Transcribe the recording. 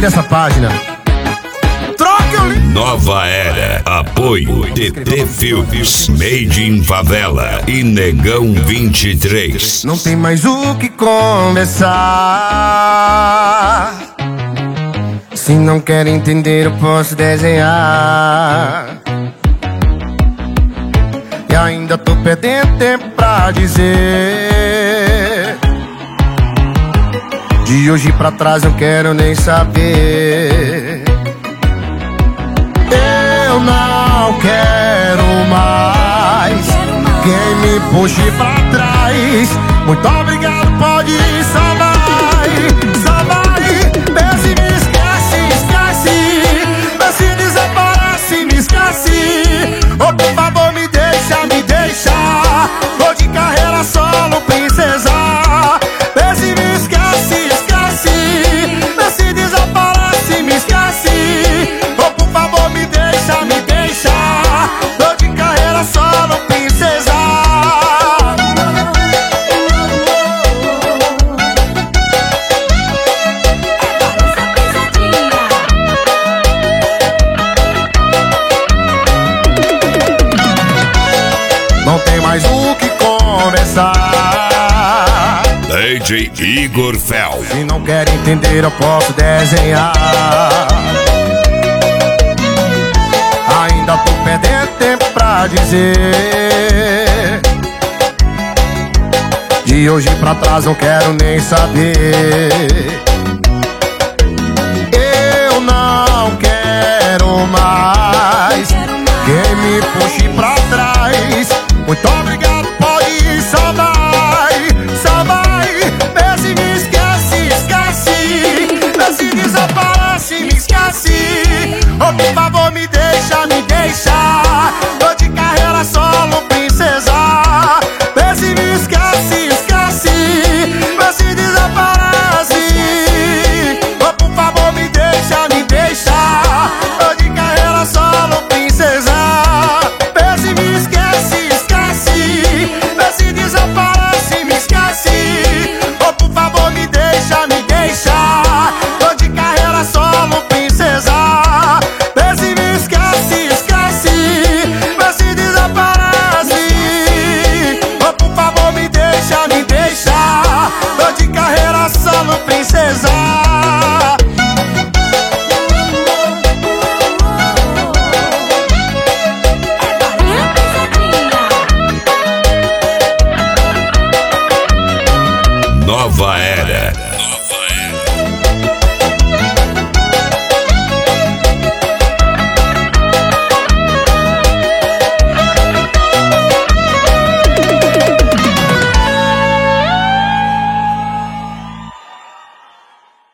vire essa página. Troque o link. Nova Era. Apoio TT Filmes, Made in Favela e Negão 23. Não tem mais o que conversar. Se não quer entender, eu posso desenhar. E ainda tô perdendo tempo pra dizer. De hoje pra trás eu quero nem saber. Eu não quero mais quem me puxe pra trás. Muito obrigado, pode ir, só vai, só vai. Vê se me esquece, esquece. Vê se desaparece, me esquece. Oh, por favor, me deixa, me deixa. Tô de carreira solo, princesa. Vê se me esquece, esquece. Vê se desaparece, me esquece. Oh, por favor, me deixa, me deixa. Tô de carreira solo, princesa. Não tem mais o que conversar. DJ Igor Fel. Se não quer entender, eu posso desenhar. Ainda tô perdendo tempo pra dizer. De hoje pra trás não quero nem saber. Eu não quero mais quem me puxe pra trás. Muito obrigado.